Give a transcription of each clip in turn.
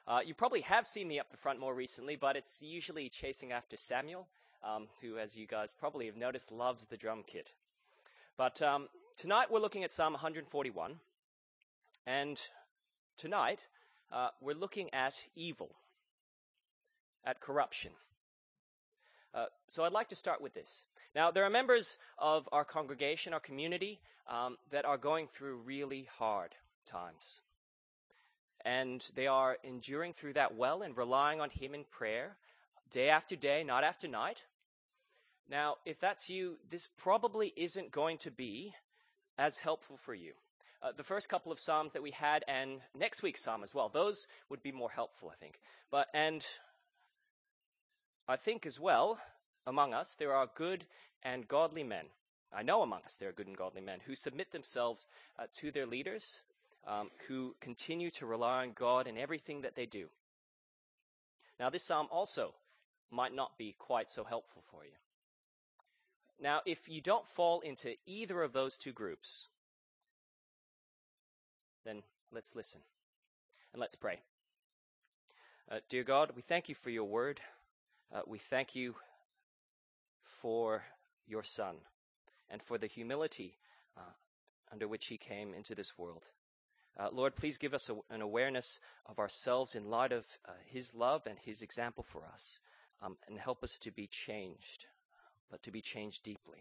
You probably have seen me up the front more recently, but it's usually chasing after Samuel, who, as you guys probably have noticed, loves the drum kit. But tonight we're looking at Psalm 141, and tonight we're looking at evil, at corruption. So I'd like to start with this. Now, there are members of our congregation, our community, that are going through really hard times. And they are enduring through that well and relying on Him in prayer, day after day, night after night. Now, if that's you, this probably isn't going to be as helpful for you. The first couple of Psalms that we had, and next week's Psalm as well, those would be more helpful, I think. And I think as well, among us, there are good and godly men. I know among us there are good and godly men who submit themselves to their leaders, who continue to rely on God in everything that they do. Now, this psalm also might not be quite so helpful for you. Now, if you don't fall into either of those two groups, then let's listen and let's pray. Dear God, we thank you for your word. We thank you for your Son and for the humility under which he came into this world. Lord, please give us an awareness of ourselves in light of his love and his example for us, and help us to be changed, but to be changed deeply.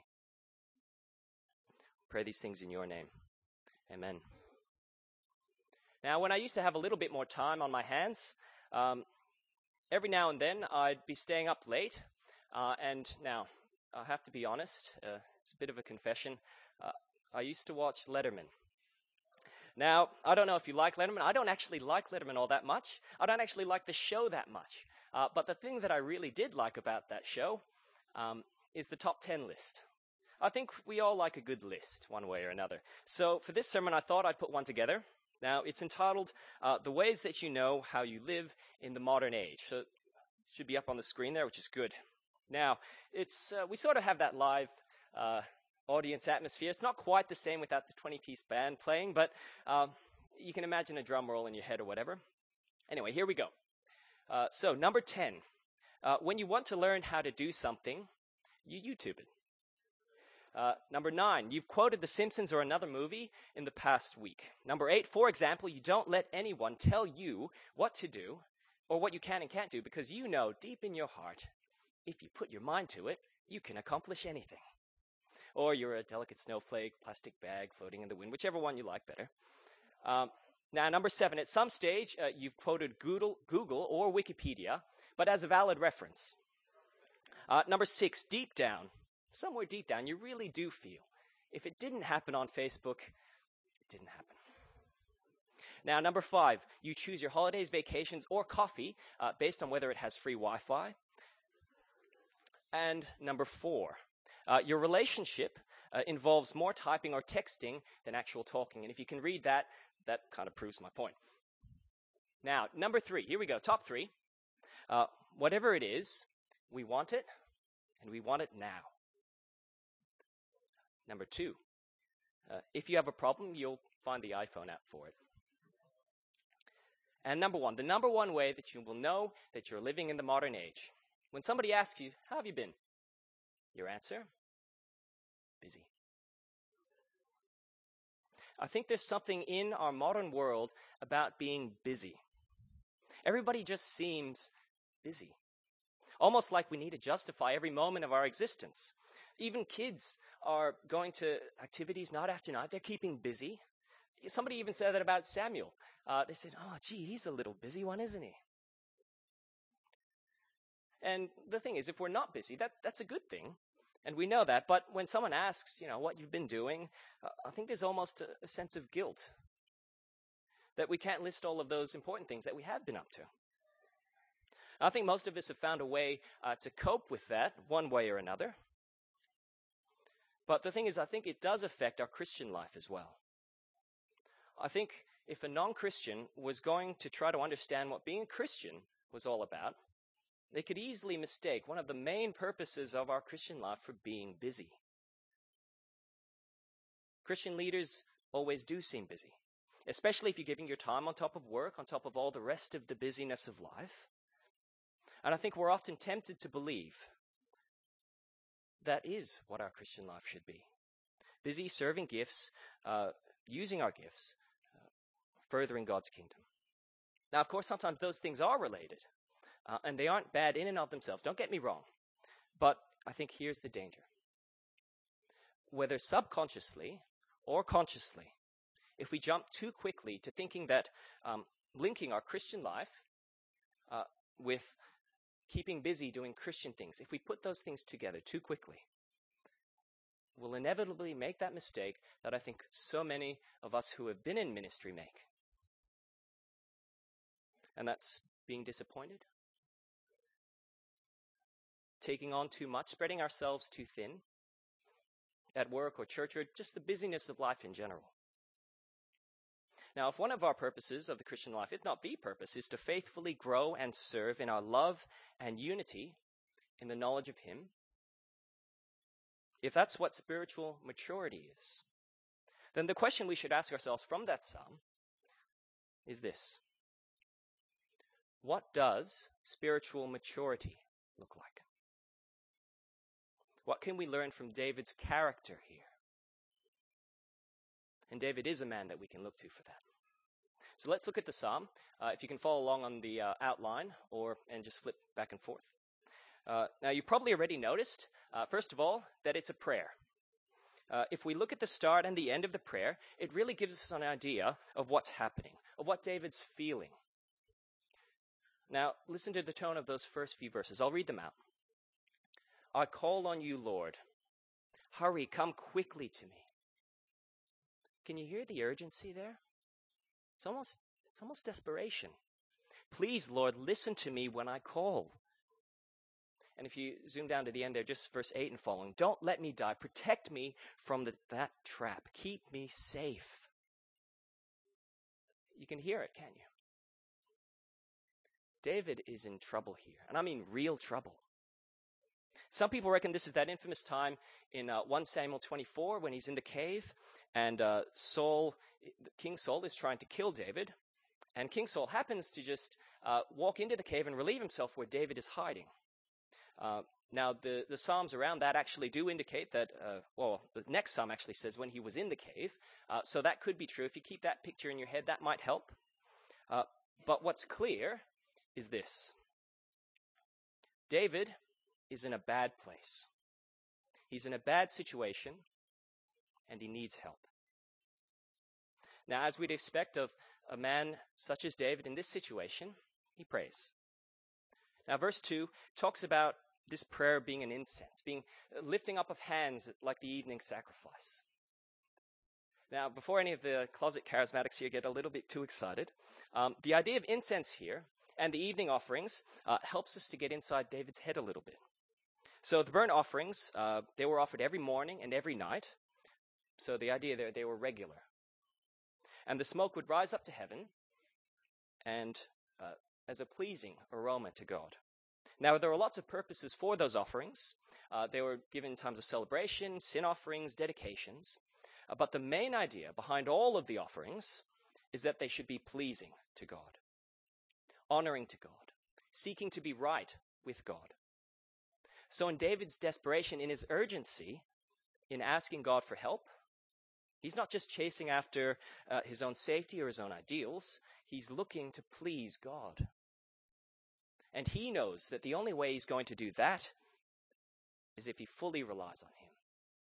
Pray these things in your name. Amen. Now, when I used to have a little bit more time on my hands, every now and then I'd be staying up late, and now I have to be honest, it's a bit of a confession. I used to watch Letterman. Now, I don't know if you like Letterman. I don't actually like Letterman all that much. I don't actually like the show that much. But the thing that I really did like about that show is the top 10 list. I think we all like a good list, one way or another. So for this sermon, I thought I'd put one together. Now, it's entitled, The Ways That You Know How You Live in the Modern Age. So it should be up on the screen there, which is good. Now, it's we sort of have that live audience atmosphere. It's not quite the same without the 20-piece band playing, but you can imagine a drum roll in your head or whatever. Anyway, here we go. So, number 10. When you want to learn how to do something, you YouTube it. Number 9, you've quoted The Simpsons or another movie in the past week. Number 8, for example, you don't let anyone tell you what to do or what you can and can't do, because you know deep in your heart, if you put your mind to it, you can accomplish anything. Or you're a delicate snowflake, plastic bag floating in the wind, whichever one you like better. Now, number 7, at some stage, you've quoted Google or Wikipedia, but as a valid reference. Number 6, deep down, somewhere deep down, you really do feel, if it didn't happen on Facebook, it didn't happen. Now, number 5, you choose your holidays, vacations, or coffee based on whether it has free Wi-Fi. And number 4, your relationship involves more typing or texting than actual talking. And if you can read that, that kind of proves my point. Now, number 3, here we go, top 3. Whatever it is, we want it, and we want it now. Number 2, if you have a problem, you'll find the iPhone app for it. And number 1, the number one way that you will know that you're living in the modern age. When somebody asks you, how have you been? Your answer? Busy. I think there's something in our modern world about being busy. Everybody just seems busy. Almost like we need to justify every moment of our existence. Even kids are going to activities night after night. They're keeping busy. Somebody even said that about Samuel. They said, oh, gee, he's a little busy one, isn't he? And the thing is, if we're not busy, that's a good thing. And we know that. But when someone asks, what you've been doing, I think there's almost a sense of guilt that we can't list all of those important things that we have been up to. I think most of us have found a way to cope with that one way or another. But the thing is, I think it does affect our Christian life as well. I think if a non-Christian was going to try to understand what being a Christian was all about, they could easily mistake one of the main purposes of our Christian life for being busy. Christian leaders always do seem busy. especially if you're giving your time on top of work, on top of all the rest of the busyness of life. And I think we're often tempted to believe that is what our Christian life should be. Busy serving gifts, using our gifts, furthering God's kingdom. Now, of course, sometimes those things are related, and they aren't bad in and of themselves. Don't get me wrong. But I think here's the danger. Whether subconsciously or consciously, if we jump too quickly to thinking that linking our Christian life with keeping busy doing Christian things, if we put those things together too quickly, we'll inevitably make that mistake that I think so many of us who have been in ministry make. And that's being disappointed, taking on too much, spreading ourselves too thin at work or church or just the busyness of life in general. Now, if one of our purposes of the Christian life, if not the purpose, is to faithfully grow and serve in our love and unity in the knowledge of Him, if that's what spiritual maturity is, then the question we should ask ourselves from that psalm is this: what does spiritual maturity look like? What can we learn from David's character here? And David is a man that we can look to for that. So let's look at the psalm. If you can follow along on the outline and just flip back and forth. Now, you probably already noticed, first of all, that it's a prayer. If we look at the start and the end of the prayer, it really gives us an idea of what's happening, of what David's feeling. Now, listen to the tone of those first few verses. I'll read them out. I call on you, Lord. Hurry, come quickly to me. Can you hear the urgency there? It's almost desperation. Please, Lord, listen to me when I call. And if you zoom down to the end there, just verse 8 and following, don't let me die. Protect me from that trap. Keep me safe. You can hear it, can't you? David is in trouble here, and I mean real trouble. Some people reckon this is that infamous time in 1 Samuel 24 when he's in the cave, and King Saul is trying to kill David, and King Saul happens to just walk into the cave and relieve himself where David is hiding. Now, the Psalms around that actually do indicate that, the next Psalm actually says when he was in the cave, so that could be true. If you keep that picture in your head, that might help. But what's clear is this: David is in a bad place. He's in a bad situation, and he needs help. Now, as we'd expect of a man such as David in this situation, he prays. Now, verse 2 talks about this prayer being an incense, being lifting up of hands like the evening sacrifice. Now, before any of the closet charismatics here get a little bit too excited, the idea of incense here and the evening offerings helps us to get inside David's head a little bit. So the burnt offerings, they were offered every morning and every night. So the idea there, they were regular. And the smoke would rise up to heaven and as a pleasing aroma to God. Now, there were lots of purposes for those offerings. They were given in times of celebration, sin offerings, dedications. But the main idea behind all of the offerings is that they should be pleasing to God, honoring to God, seeking to be right with God. So in David's desperation, in his urgency, in asking God for help, he's not just chasing after his own safety or his own ideals. He's looking to please God. And he knows that the only way he's going to do that is if he fully relies on Him.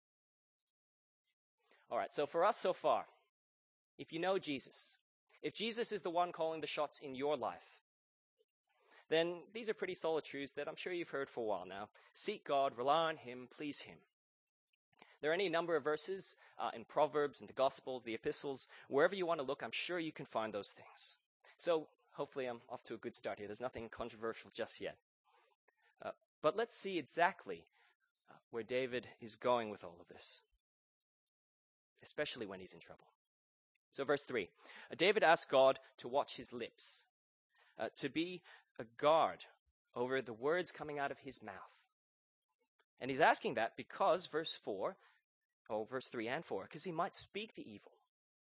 All right, so for us so far, if you know Jesus, if Jesus is the one calling the shots in your life, then these are pretty solid truths that I'm sure you've heard for a while now. Seek God, rely on Him, please Him. There are any number of verses in Proverbs and the Gospels, the Epistles, wherever you want to look, I'm sure you can find those things. So hopefully I'm off to a good start here. There's nothing controversial just yet. But let's see exactly where David is going with all of this, especially when he's in trouble. So verse 3, David asked God to watch his lips, to be a guard over the words coming out of his mouth. And he's asking that because verse 3 and 4, because he might speak the evil.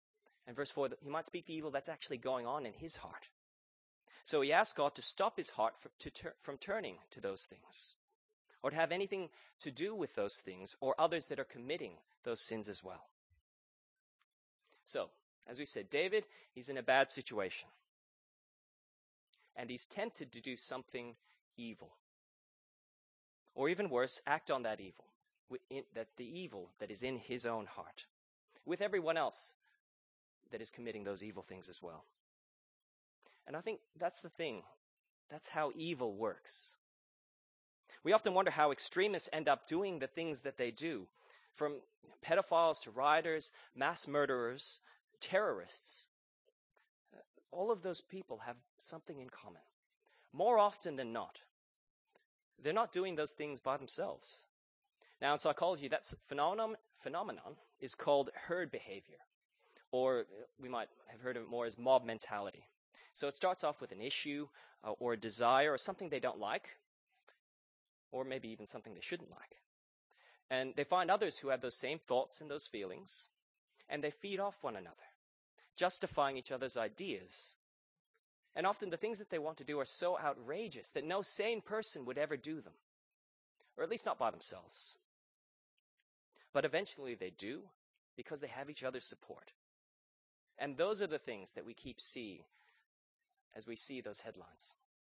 And verse 4, he might speak the evil that's actually going on in his heart. So he asks God to stop his heart from turning to those things, or to have anything to do with those things, or others that are committing those sins as well. So, as we said, David, he's in a bad situation. And he's tempted to do something evil. Or even worse, act on that evil, the evil that is in his own heart, with everyone else that is committing those evil things as well. And I think that's the thing. That's how evil works. We often wonder how extremists end up doing the things that they do, from pedophiles to rioters, mass murderers, terrorists. All of those people have something in common. More often than not, they're not doing those things by themselves. Now, in psychology, that phenomenon is called herd behavior, or we might have heard of it more as mob mentality. So it starts off with an issue or a desire or something they don't like, or maybe even something they shouldn't like. And they find others who have those same thoughts and those feelings, and they feed off one another, justifying each other's ideas. And often the things that they want to do are so outrageous that no sane person would ever do them, or at least not by themselves. But eventually they do, because they have each other's support. And those are the things that we keep seeing as we see those headlines.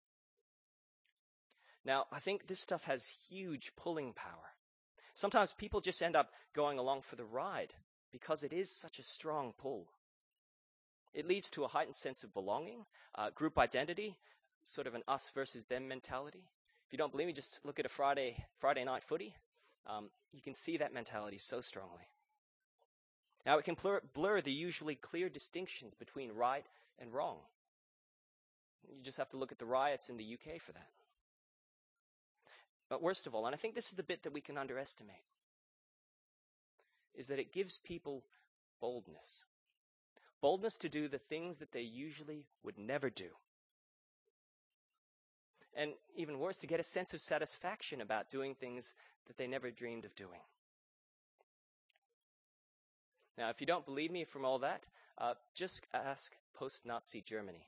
Now, I think this stuff has huge pulling power. Sometimes people just end up going along for the ride because it is such a strong pull. It leads to a heightened sense of belonging, group identity, sort of an us versus them mentality. If you don't believe me, just look at a Friday night footy. You can see that mentality so strongly. Now, it can blur the usually clear distinctions between right and wrong. You just have to look at the riots in the UK for that. But worst of all, and I think this is the bit that we can underestimate, is that it gives people boldness. Boldness to do the things that they usually would never do. And even worse, to get a sense of satisfaction about doing things that they never dreamed of doing. Now, if you don't believe me from all that, just ask post-Nazi Germany.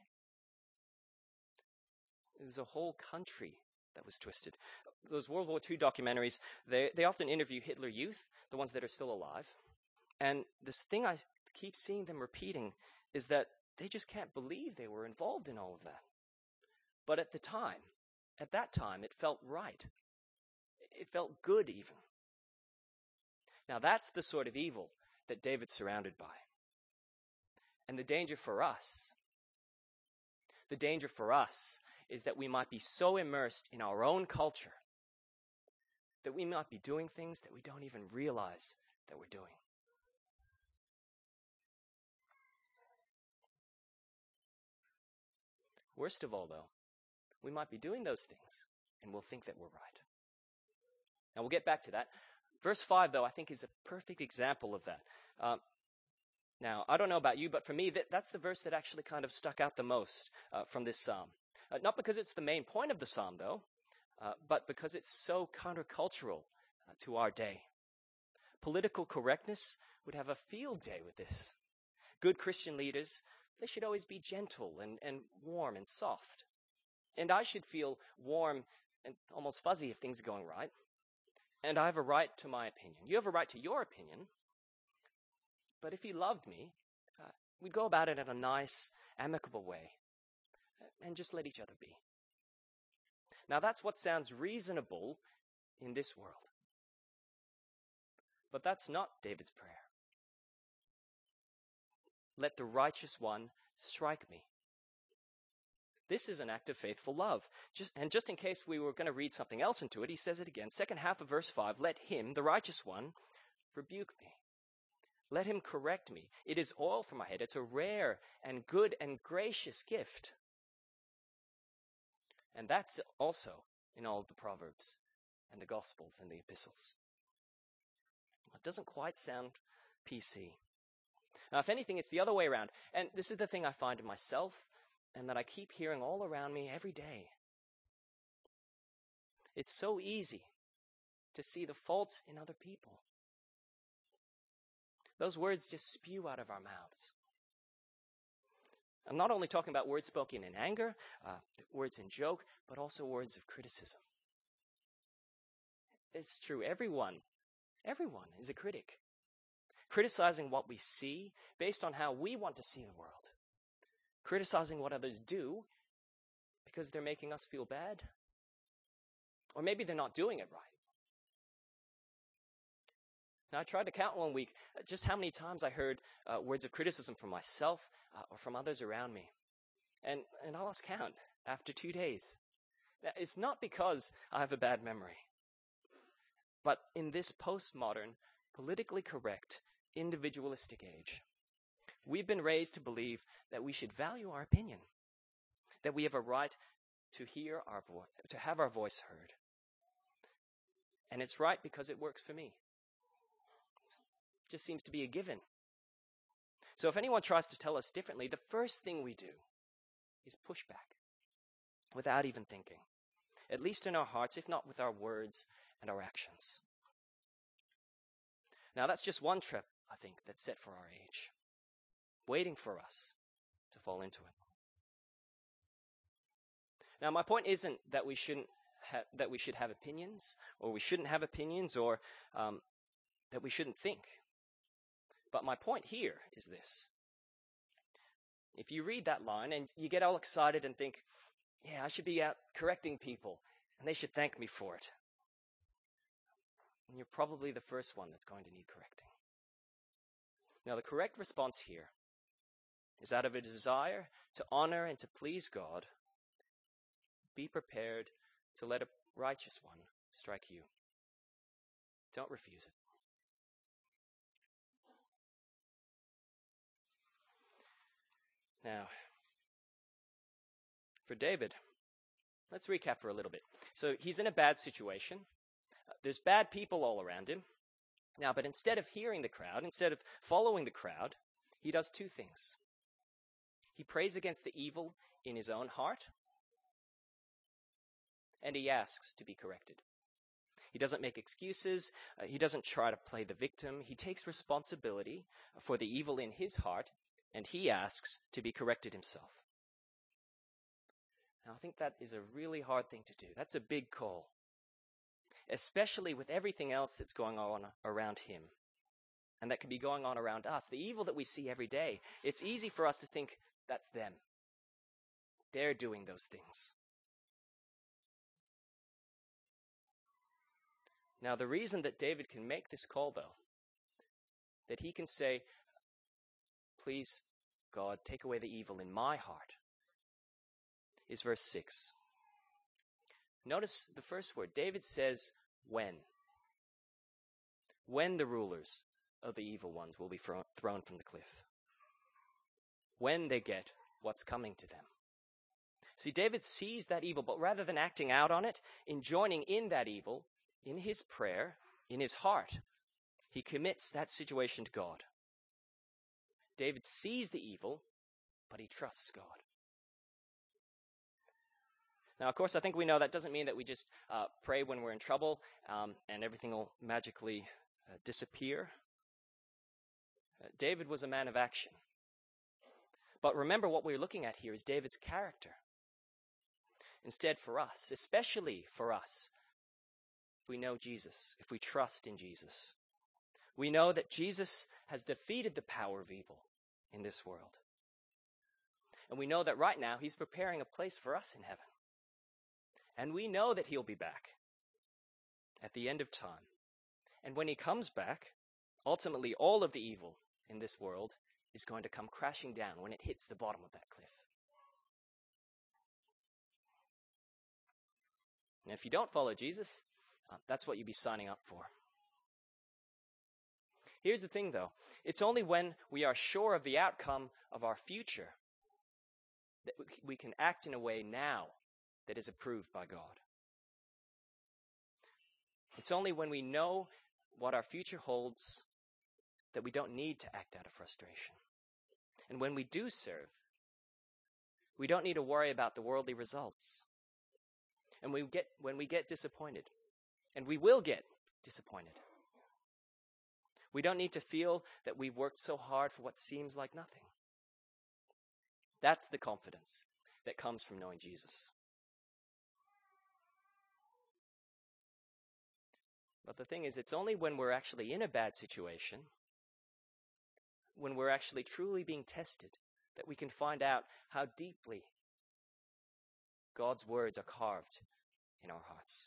There's a whole country that was twisted. Those World War II documentaries, they often interview Hitler Youth, the ones that are still alive. And this thing I keep seeing them repeating is that they just can't believe they were involved in all of that. But at that time, it felt right. It felt good even. Now that's the sort of evil that David's surrounded by. And the danger for us is that we might be so immersed in our own culture that we might be doing things that we don't even realize that we're doing. Worst of all, though, we might be doing those things and we'll think that we're right. Now, we'll get back to that. Verse 5, though, I think is a perfect example of that. Now, I don't know about you, but for me, that's the verse that actually kind of stuck out the most from this psalm. Not because it's the main point of the psalm, though, but because it's so countercultural to our day. Political correctness would have a field day with this. Good Christian leaders, they should always be gentle and warm and soft. And I should feel warm and almost fuzzy if things are going right. And I have a right to my opinion. You have a right to your opinion. But if you loved me, we'd go about it in a nice, amicable way and just let each other be. Now that's what sounds reasonable in this world. But that's not David's prayer. Let the righteous one strike me. This is an act of faithful love. Just in case we were going to read something else into it, he says it again. Second half of verse 5, let him, the righteous one, rebuke me. Let him correct me. It is oil for my head. It's a rare and good and gracious gift. And that's also in all of the Proverbs and the Gospels and the epistles. It doesn't quite sound PC. Now, if anything, it's the other way around. And this is the thing I find in myself and that I keep hearing all around me every day. It's so easy to see the faults in other people. Those words just spew out of our mouths. I'm not only talking about words spoken in anger, words in joke, but also words of criticism. It's true, everyone is a critic, criticizing what we see based on how we want to see the world, criticizing what others do because they're making us feel bad, or maybe they're not doing it right. Now, I tried to count one week just how many times I heard words of criticism from myself or from others around me. And I lost count after 2 days. It's not because I have a bad memory, but in this postmodern, politically correct, individualistic age, we've been raised to believe that we should value our opinion, that we have a right to hear our voice, to have our voice heard. And it's right because it works for me. Just seems to be a given. So if anyone tries to tell us differently, the first thing we do is push back without even thinking, at least in our hearts, if not with our words and our actions. Now that's just one trap, I think, that's set for our age, waiting for us to fall into it. Now my point isn't that we should have opinions, or we shouldn't have opinions, or that we shouldn't think. But my point here is this. If you read that line and you get all excited and think, yeah, I should be out correcting people, and they should thank me for it, and you're probably the first one that's going to need correcting. Now, the correct response here is out of a desire to honor and to please God, be prepared to let a righteous one strike you. Don't refuse it. Now, for David, let's recap for a little bit. So he's in a bad situation. There's bad people all around him. Now, but instead of hearing the crowd, instead of following the crowd, he does two things. He prays against the evil in his own heart, and he asks to be corrected. He doesn't make excuses. He doesn't try to play the victim. He takes responsibility for the evil in his heart, and he asks to be corrected himself. Now, I think that is a really hard thing to do. That's a big call, especially with everything else that's going on around him and that could be going on around us. The evil that we see every day, it's easy for us to think that's them. They're doing those things. Now, the reason that David can make this call, though, that he can say, please, God, take away the evil in my heart, is verse 6. Notice the first word. David says, when. When the rulers of the evil ones will be thrown from the cliff. When they get what's coming to them. See, David sees that evil, but rather than acting out on it, in joining in that evil, in his prayer, in his heart, he commits that situation to God. David sees the evil, but he trusts God. Now, of course, I think we know that doesn't mean that we just pray when we're in trouble and everything will magically disappear. David was a man of action. But remember, what we're looking at here is David's character. Instead, for us, especially for us, if we know Jesus, if we trust in Jesus, we know that Jesus has defeated the power of evil in this world. And we know that right now he's preparing a place for us in heaven. And we know that he'll be back at the end of time. And when he comes back, ultimately all of the evil in this world is going to come crashing down when it hits the bottom of that cliff. And if you don't follow Jesus, that's what you'd be signing up for. Here's the thing, though. It's only when we are sure of the outcome of our future that we can act in a way now that is approved by God. It's only when we know what our future holds that we don't need to act out of frustration. And when we do serve, we don't need to worry about the worldly results. And when we get disappointed, and we will get disappointed, we don't need to feel that we've worked so hard for what seems like nothing. That's the confidence that comes from knowing Jesus. But the thing is, it's only when we're actually in a bad situation, when we're actually truly being tested, that we can find out how deeply God's words are carved in our hearts.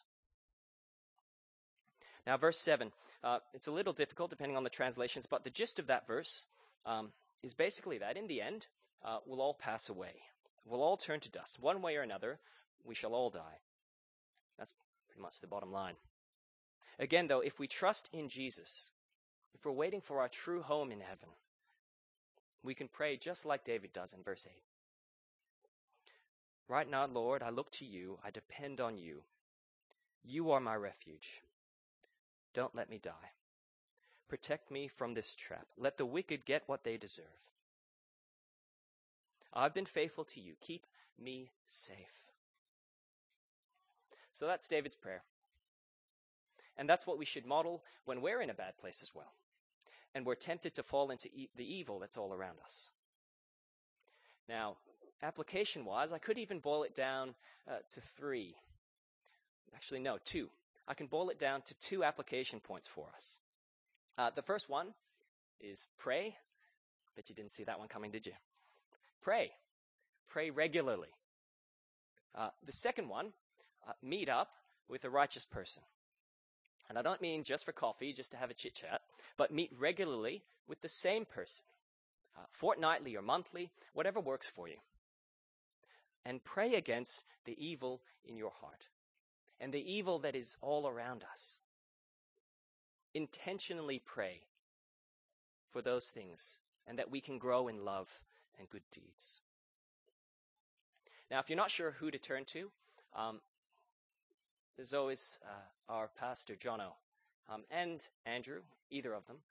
Now, verse 7, it's a little difficult depending on the translations, but the gist of that verse is basically that in the end, we'll all pass away. We'll all turn to dust. One way or another, we shall all die. That's pretty much the bottom line. Again, though, if we trust in Jesus, if we're waiting for our true home in heaven, we can pray just like David does in verse 8. Right now, Lord, I look to you. I depend on you. You are my refuge. Don't let me die. Protect me from this trap. Let the wicked get what they deserve. I've been faithful to you. Keep me safe. So that's David's prayer. And that's what we should model when we're in a bad place as well. And we're tempted to fall into the evil that's all around us. Now, application-wise, I could even boil it down to 3. Actually, no, 2. I can boil it down to 2 application points for us. The first one is pray. Bet you didn't see that one coming, did you? Pray. Pray regularly. The second one, meet up with a righteous person. And I don't mean just for coffee, just to have a chit-chat, but meet regularly with the same person, fortnightly or monthly, whatever works for you. And pray against the evil in your heart and the evil that is all around us. Intentionally pray for those things and that we can grow in love and good deeds. Now, if you're not sure who to turn to, there's always our pastor, Jono, and Andrew, either of them.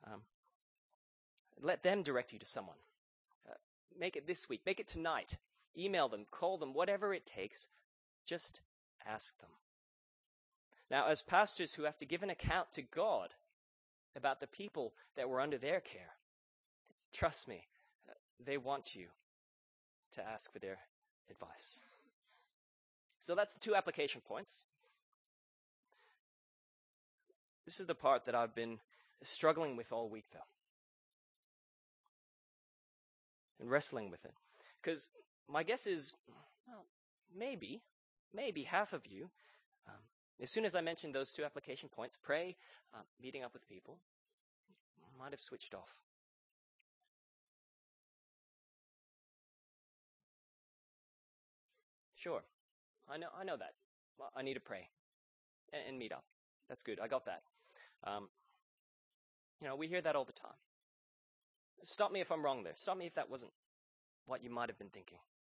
Let them direct you to someone. Make it this week. Make it tonight. Email them, call them, whatever it takes. Just ask them. Now, as pastors who have to give an account to God about the people that were under their care, trust me, they want you to ask for their advice. So that's the 2 application points. This is the part that I've been struggling with all week, though, and wrestling with it. Because my guess is, well, maybe half of you, as soon as I mentioned those 2 application points, pray, meeting up with people, might have switched off. Sure, I know that. Well, I need to pray and meet up. That's good. I got that. We hear that all the time. Stop me if I'm wrong there. Stop me if that wasn't what you might have been thinking.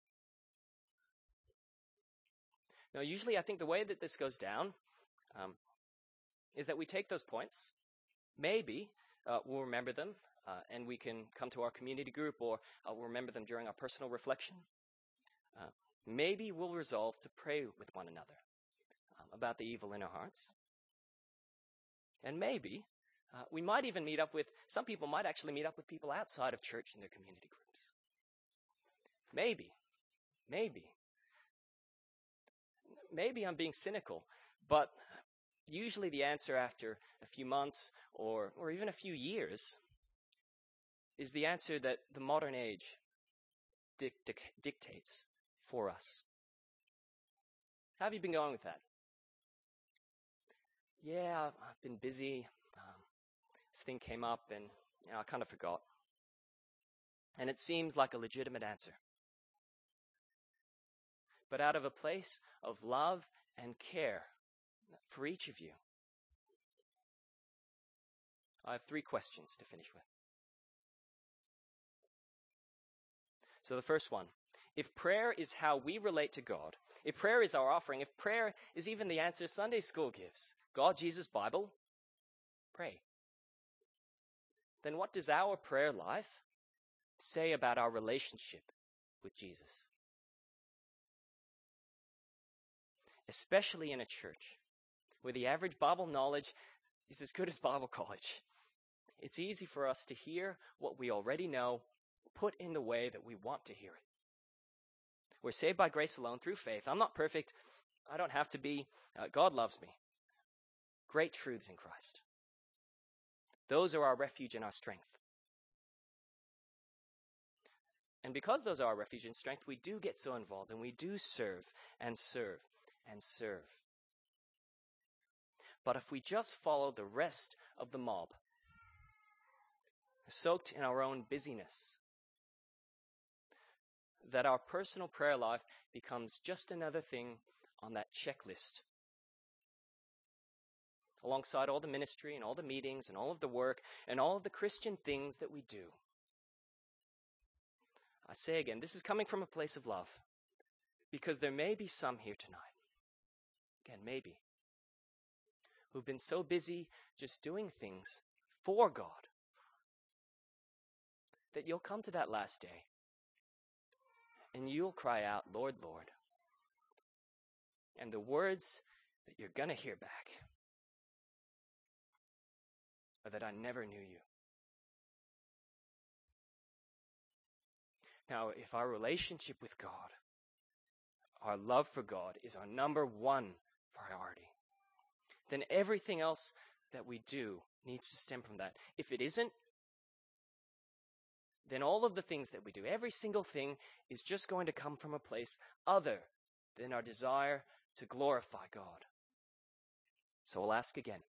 Now, usually I think the way that this goes down is that we take those points. Maybe we'll remember them and we can come to our community group, or we'll remember them during our personal reflection. Maybe we'll resolve to pray with one another about the evil in our hearts. And maybe we might even meet up with, some people might actually meet up with people outside of church in their community groups. Maybe I'm being cynical, but usually the answer after a few months or even a few years is the answer that the modern age dictates for us. How have you been going with that? Yeah, I've been busy. This thing came up and I kind of forgot. And it seems like a legitimate answer. But out of a place of love and care for each of you, I have 3 questions to finish with. So the first one, if prayer is how we relate to God, if prayer is our offering, if prayer is even the answer Sunday school gives, God, Jesus, Bible, pray. Then what does our prayer life say about our relationship with Jesus? Especially in a church where the average Bible knowledge is as good as Bible college. It's easy for us to hear what we already know, put in the way that we want to hear it. We're saved by grace alone through faith. I'm not perfect. I don't have to be. God loves me. Great truths in Christ. Those are our refuge and our strength. And because those are our refuge and strength, we do get so involved and we do serve and serve and serve. But if we just follow the rest of the mob, soaked in our own busyness, that our personal prayer life becomes just another thing on that checklist. Alongside all the ministry and all the meetings and all of the work and all of the Christian things that we do. I say again, this is coming from a place of love, because there may be some here tonight, again, maybe, who've been so busy just doing things for God that you'll come to that last day and you'll cry out, Lord, Lord. And the words that you're going to hear back are that I never knew you. Now, if our relationship with God, our love for God is our number one priority, then everything else that we do needs to stem from that. If it isn't, then all of the things that we do, every single thing, is just going to come from a place other than our desire to glorify God. So I'll ask again.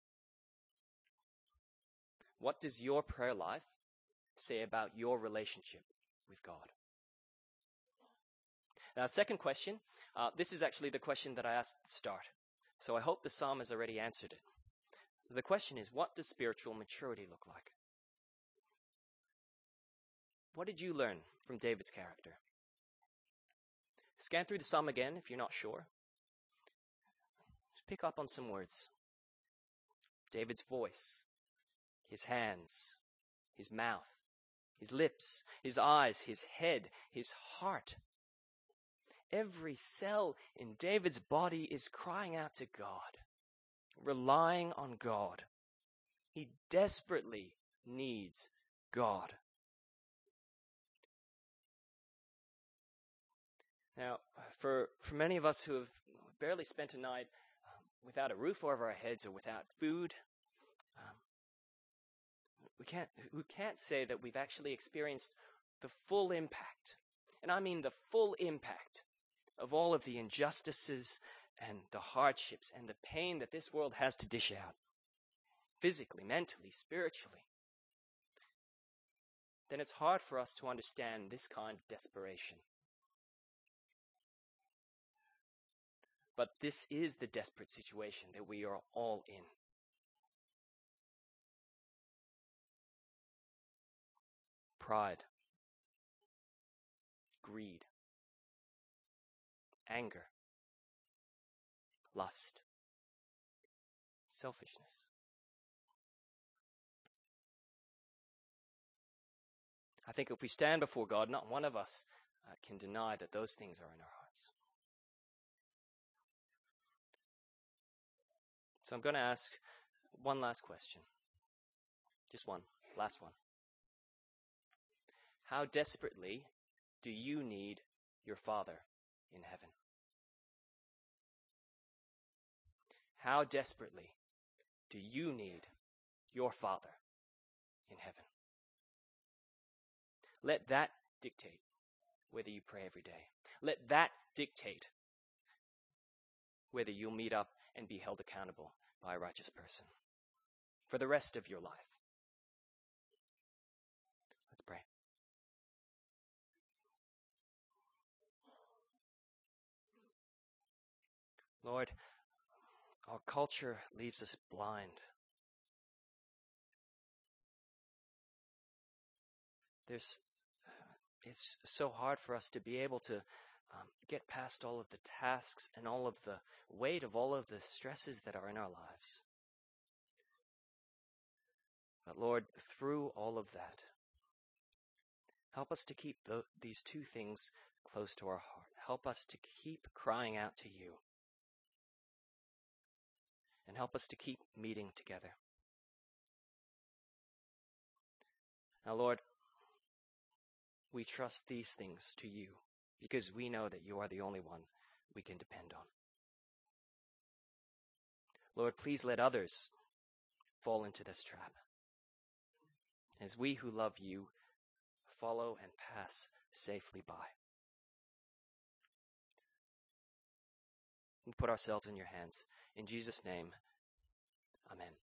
What does your prayer life say about your relationship with God? Now, second question. This is actually the question that I asked at the start. So I hope the psalm has already answered it. The question is, what does spiritual maturity look like? What did you learn from David's character? Scan through the psalm again if you're not sure. Just pick up on some words. David's voice, his hands, his mouth, his lips, his eyes, his head, his heart. Every cell in David's body is crying out to God, relying on God. He desperately needs God. Now, for many of us who have barely spent a night without a roof over our heads or without food, we can't say that we've actually experienced the full impact, and I mean the full impact of all of the injustices and the hardships and the pain that this world has to dish out, physically, mentally, spiritually. Then it's hard for us to understand this kind of desperation. But this is the desperate situation that we are all in. Pride, greed, anger, lust, selfishness. I think if we stand before God, not one of us can deny that those things are in our hearts. So I'm going to ask one last question. Just one, last one. How desperately do you need your Father in heaven? How desperately do you need your Father in heaven? Let that dictate whether you pray every day. Let that dictate whether you'll meet up and be held accountable by a righteous person for the rest of your life. Let's pray. Lord, our culture leaves us blind. It's so hard for us to be able to get past all of the tasks and all of the weight of all of the stresses that are in our lives. But Lord, through all of that, help us to keep these two things close to our heart. Help us to keep crying out to you. And help us to keep meeting together. Now, Lord, we trust these things to you. because we know that you are the only one we can depend on. Lord, please let others fall into this trap, as we who love you follow and pass safely by. We put ourselves in your hands. In Jesus' name, amen.